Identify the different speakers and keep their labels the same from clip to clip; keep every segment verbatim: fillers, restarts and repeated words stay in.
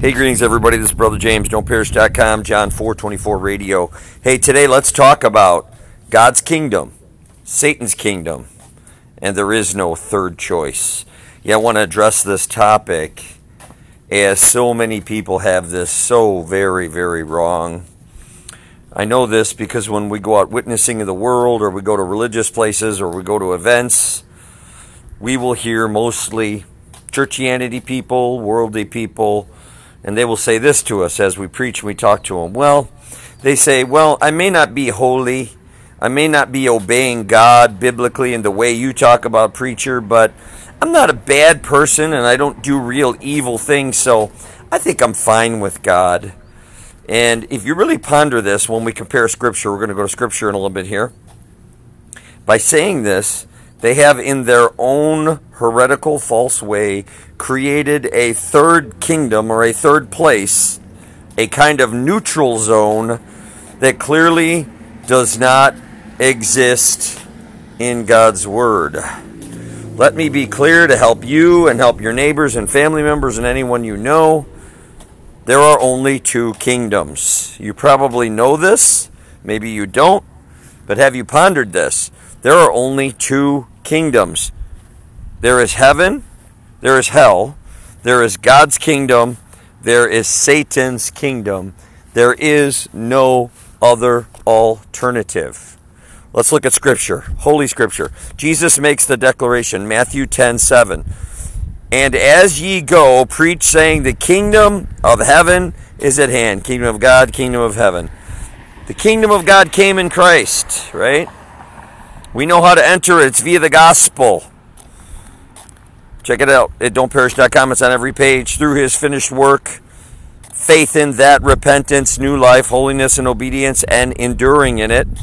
Speaker 1: Hey, greetings everybody. This is Brother James, don't perish dot com, John four twenty-four Radio. Hey, today let's talk about God's kingdom, Satan's kingdom, and there is no third choice. Yeah, I want to address this topic as so many people have this so very, very wrong. I know this because when we go out witnessing in the world, or we go to religious places, or we go to events, we will hear mostly churchianity people, worldly people, and they will say this to us as we preach and we talk to them. Well, they say, well, I may not be holy, I may not be obeying God biblically in the way you talk about, preacher, but I'm not a bad person and I don't do real evil things, so I think I'm fine with God. And if you really ponder this, when we compare Scripture, we're going to go to Scripture in a little bit here. By saying this, they have in their own heretical, false way created a third kingdom or a third place, a kind of neutral zone that clearly does not exist in God's Word. Let me be clear to help you and help your neighbors and family members and anyone you know. There are only two kingdoms. You probably know this, maybe you don't, but have you pondered this? There are only two kingdoms. There is heaven, there is hell, there is God's kingdom, there is Satan's kingdom. There is no other alternative. Let's look at Scripture, Holy Scripture. Jesus makes the declaration, Matthew ten seven. And as ye go, preach, saying, the kingdom of heaven is at hand. Kingdom of God, kingdom of heaven. The kingdom of God came in Christ, right? We know how to enter it. It's via the gospel. Check it out at don't perish dot com. It's on every page. Through his finished work, faith in that, repentance, new life, holiness, and obedience, and enduring in it.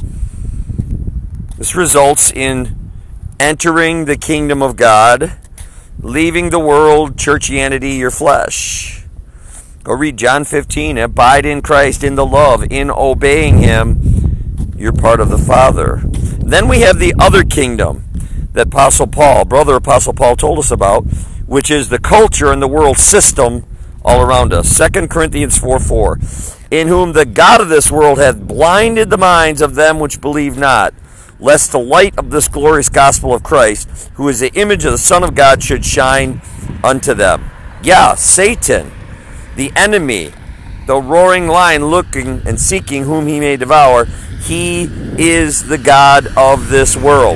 Speaker 1: This results in entering the kingdom of God, leaving the world, churchianity, your flesh. Go read John fifteen. Abide in Christ, in the love, in obeying him. You're part of the Father. Then we have the other kingdom that Apostle Paul, brother Apostle Paul, told us about, which is the culture and the world system all around us. Second Corinthians four four. In whom the God of this world hath blinded the minds of them which believe not, lest the light of this glorious gospel of Christ, who is the image of the Son of God, should shine unto them. Yeah, Satan, the enemy, the roaring lion, looking and seeking whom he may devour, he is the God of this world.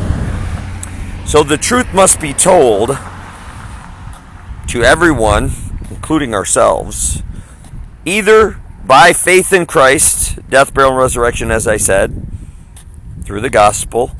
Speaker 1: So the truth must be told to everyone, including ourselves, either by faith in Christ, death, burial, and resurrection, as I said, through the gospel.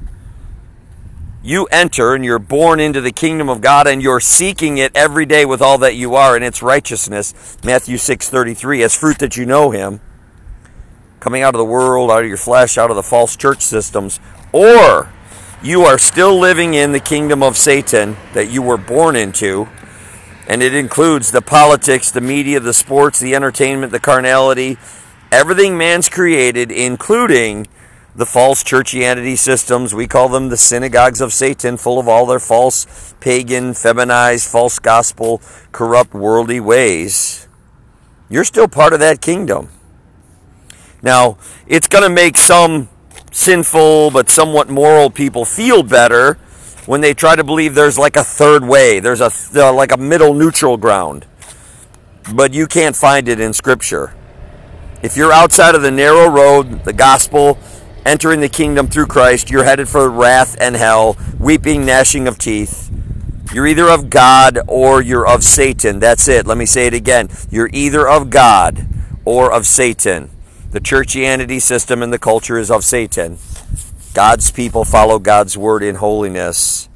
Speaker 1: You enter and you're born into the kingdom of God, and you're seeking it every day with all that you are in its righteousness. Matthew six thirty-three, as fruit that you know him, coming out of the world, out of your flesh, out of the false church systems. Or you are still living in the kingdom of Satan that you were born into, and it includes the politics, the media, the sports, the entertainment, the carnality, everything man's created, including the false churchianity systems. We call them the synagogues of Satan, full of all their false, pagan, feminized, false gospel, corrupt, worldly ways. You're still part of that kingdom. Now, it's going to make some sinful but somewhat moral people feel better when they try to believe there's like a third way. There's a uh, like a middle neutral ground. But you can't find it in Scripture. If you're outside of the narrow road, the gospel, entering the kingdom through Christ, you're headed for wrath and hell, weeping, gnashing of teeth. You're either of God or you're of Satan. That's it. Let me say it again. You're either of God or of Satan. The churchianity system and the culture is of Satan. God's people follow God's word in holiness.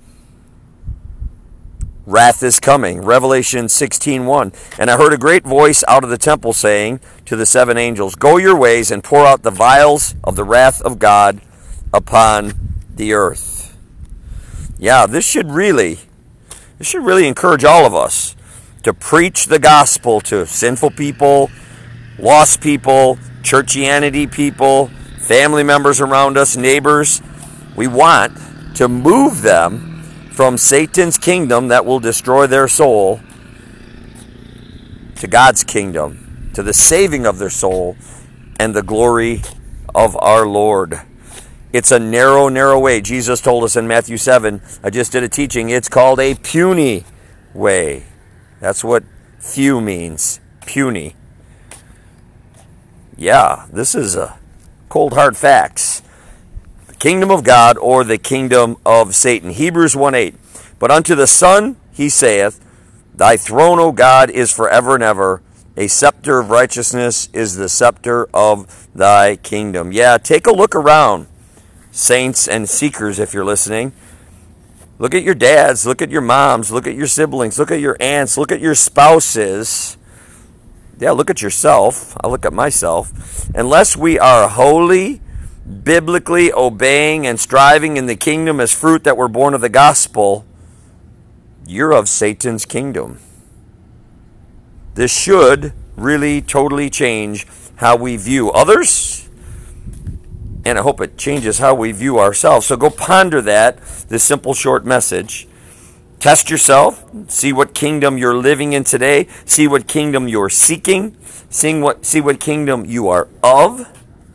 Speaker 1: Wrath is coming. Revelation sixteen one. And I heard a great voice out of the temple saying to the seven angels, go your ways and pour out the vials of the wrath of God upon the earth. Yeah, this should really, this should really encourage all of us to preach the gospel to sinful people, lost people, churchianity people, family members around us, neighbors. We want to move them from Satan's kingdom that will destroy their soul to God's kingdom, to the saving of their soul, and the glory of our Lord. It's a narrow, narrow way. Jesus told us in Matthew seven, I just did a teaching, it's called a puny way. That's what few means, puny. Yeah, this is a cold hard facts. The kingdom of God or the kingdom of Satan. Hebrews one eight. But unto the Son he saith, Thy throne, O God, is forever and ever. A scepter of righteousness is the scepter of thy kingdom. Yeah, take a look around, saints and seekers, if you're listening. Look at your dads, look at your moms, look at your siblings, look at your aunts, look at your spouses. Yeah, look at yourself. I look at myself. Unless we are holy, biblically obeying and striving in the kingdom as fruit that were born of the gospel, you're of Satan's kingdom. This should really totally change how we view others, and I hope it changes how we view ourselves. So go ponder that, this simple short message. Test yourself, see what kingdom you're living in today, see what kingdom you're seeking, see what, see what kingdom you are of,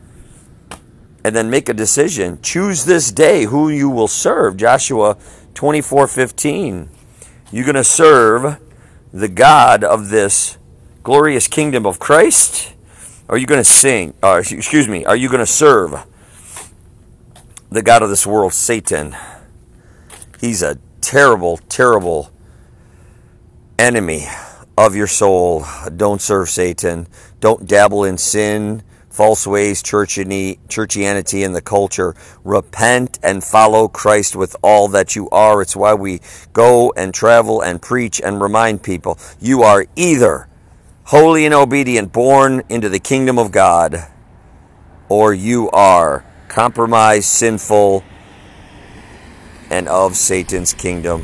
Speaker 1: and then make a decision. Choose this day who you will serve. Joshua twenty-four fifteen. You're going to serve the God of this glorious kingdom of Christ? Or are you going to sing, or excuse me, are you going to serve the God of this world, Satan? He's a terrible, terrible enemy of your soul. Don't serve Satan. Don't dabble in sin, false ways, churchianity in the culture. Repent and follow Christ with all that you are. It's why we go and travel and preach and remind people. You are either holy and obedient, born into the kingdom of God, or you are compromised, sinful, and of Satan's kingdom.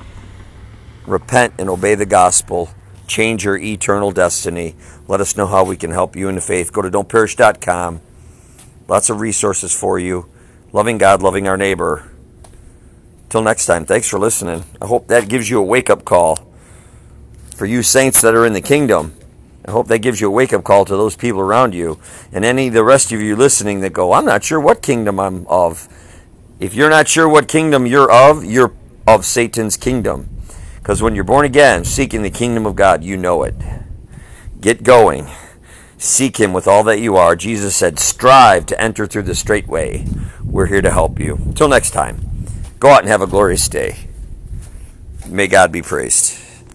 Speaker 1: Repent and obey the gospel. Change your eternal destiny. Let us know how we can help you in the faith. Go to don't perish dot com. Lots of resources for you. Loving God, loving our neighbor. Till next time, thanks for listening. I hope that gives you a wake-up call. For you saints that are in the kingdom, I hope that gives you a wake-up call to those people around you. And any of the rest of you listening that go, I'm not sure what kingdom I'm of. If you're not sure what kingdom you're of, you're of Satan's kingdom. Because when you're born again, seeking the kingdom of God, you know it. Get going. Seek him with all that you are. Jesus said, strive to enter through the straight way. We're here to help you. Until next time, go out and have a glorious day. May God be praised.